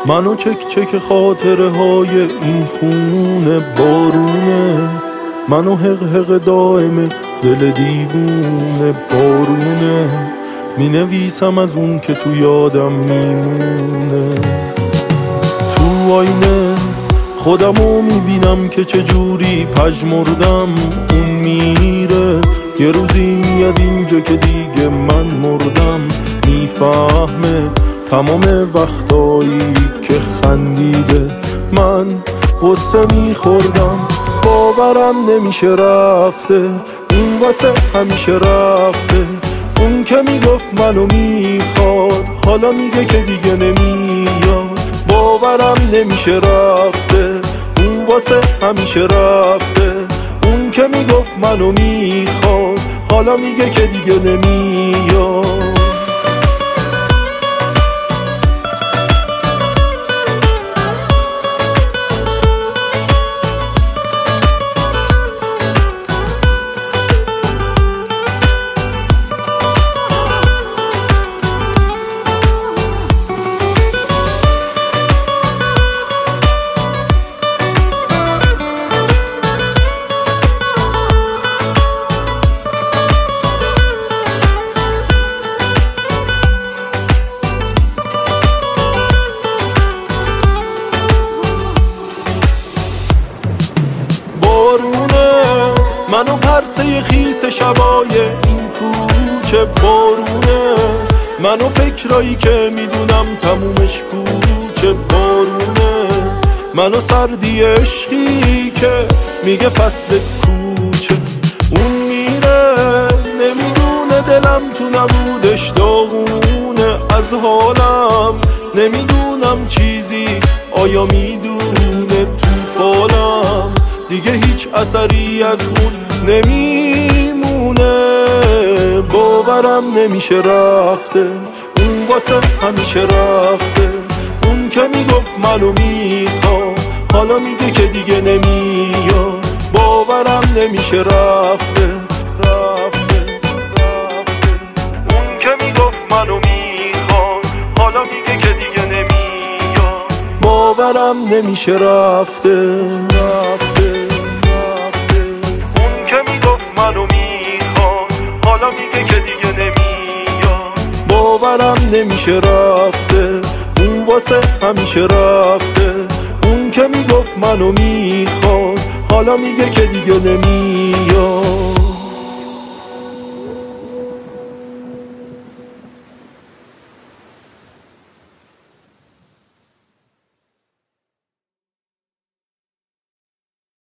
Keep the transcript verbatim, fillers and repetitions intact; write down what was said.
منو چک چک خاطره های این خونه بارونه، منو حق حق دائم دل دیوونه بارونه، می نویسم از اون که تو یادم میمونه. تو آینه خودمو میبینم که چجوری پژمردم، اون میره یه روزی میاد اینجا که دیگه من مردم، میفهمه تمام وقتایی که خندیده من غصه میخوردم. باورم نمیشه رفته اون واسه همیشه رفته، اون که میگفت منو میخواد حالا میگه که دیگه نمیاد. باورم نمیشه رفته اون واسه همیشه رفته، اون که میگفت منو میخواد حالا میگه که دیگه نمیاد. منو پرسه خیس شبای این کوچه بارونه، منو فکرایی که میدونم تمومش کوچه بارونه، منو سردی عشقی که میگه فصل کوچه. اون میره نمیدونه دلم تو نبودش داغونه از حالم، نمیدونم چیزی آیا میدونه تو فالم، دیگه هیچ اثری از اون نمیمونه. باورم نمیشه رفته اون واسه همیشه رفته، اون که میگفت منو میخوام حالا میگه که دیگه نمیاد. باورم نمیشه رفته رفته رفته، اون که میگفت منو میخوام حالا میگه که دیگه نمیاد. باورم نمیشه رفته رفته منو میخواد حالا میگه که دیگه نمیاد. باورم نمیشه رفته اون واسه همیشه رفته، اون که میگفت منو میخواد حالا میگه که دیگه نمیاد.